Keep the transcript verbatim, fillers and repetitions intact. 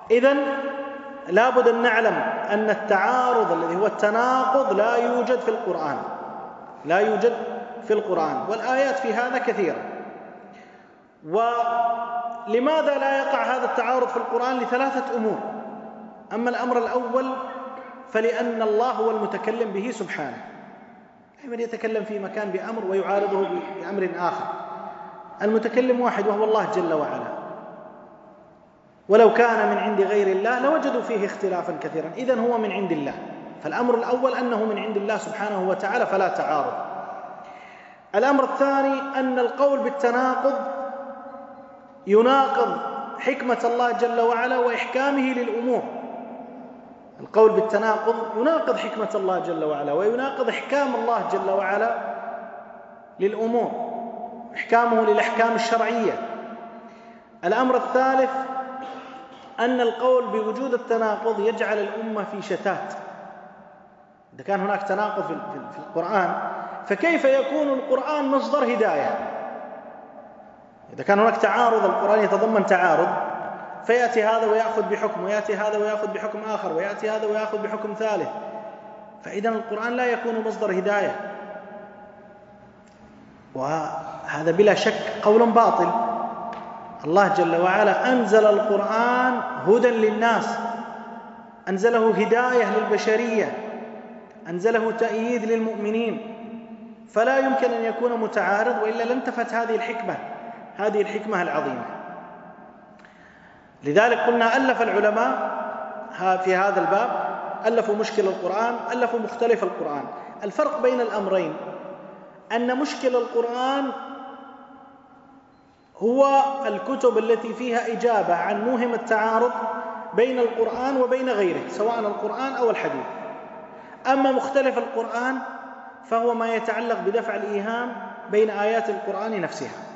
إذن لابد أن نعلم أن التعارض الذي هو التناقض لا يوجد في القرآن، لا يوجد في القرآن، والآيات في هذا كثيرة. ولماذا لا يقع هذا التعارض في القرآن؟ لثلاثة أمور. أما الأمر الأول فلأن الله هو المتكلم به سبحانه، من يتكلم في مكان بأمر ويعارضه بأمر آخر. المتكلم واحد وهو الله جل وعلا، ولو كان من عند غير الله لوجدوا فيه اختلافا كثيرا، إذن هو من عند الله. فالأمر الأول أنه من عند الله سبحانه وتعالى فلا تعارض. الأمر الثاني أن القول بالتناقض يناقض حكمة الله جل وعلا وإحكامه للأمور. القول بالتناقض يناقض حكمة الله جل وعلا ويناقض إحكام الله جل وعلا للأمور، إحكامه للأحكام الشرعية. الأمر الثالث أن القول بوجود التناقض يجعل الأمة في شتات. إذا كان هناك تناقض في القرآن فكيف يكون القرآن مصدر هداية؟ إذا كان هناك تعارض، القرآن يتضمن تعارض، فيأتي هذا ويأخذ بحكم، ويأتي هذا ويأخذ بحكم آخر، ويأتي هذا ويأخذ بحكم ثالث، فإذا القرآن لا يكون مصدر هداية، وهذا بلا شك قول باطل. الله جل وعلا أنزل القرآن هدى للناس، أنزله هداية للبشرية، أنزله تأييد للمؤمنين، فلا يمكن أن يكون متعارض، وإلا لانتفت هذه الحكمة هذه الحكمة العظيمة. لذلك قلنا ألف العلماء في هذا الباب، ألفوا مشكل القرآن، ألفوا مختلف القرآن. الفرق بين الأمرين أن مشكل القرآن هو الكتب التي فيها إجابة عن موهم التعارض بين القرآن وبين غيره، سواء القرآن أو الحديث. أما مختلف القرآن فهو ما يتعلق بدفع الإيهام بين آيات القرآن نفسها.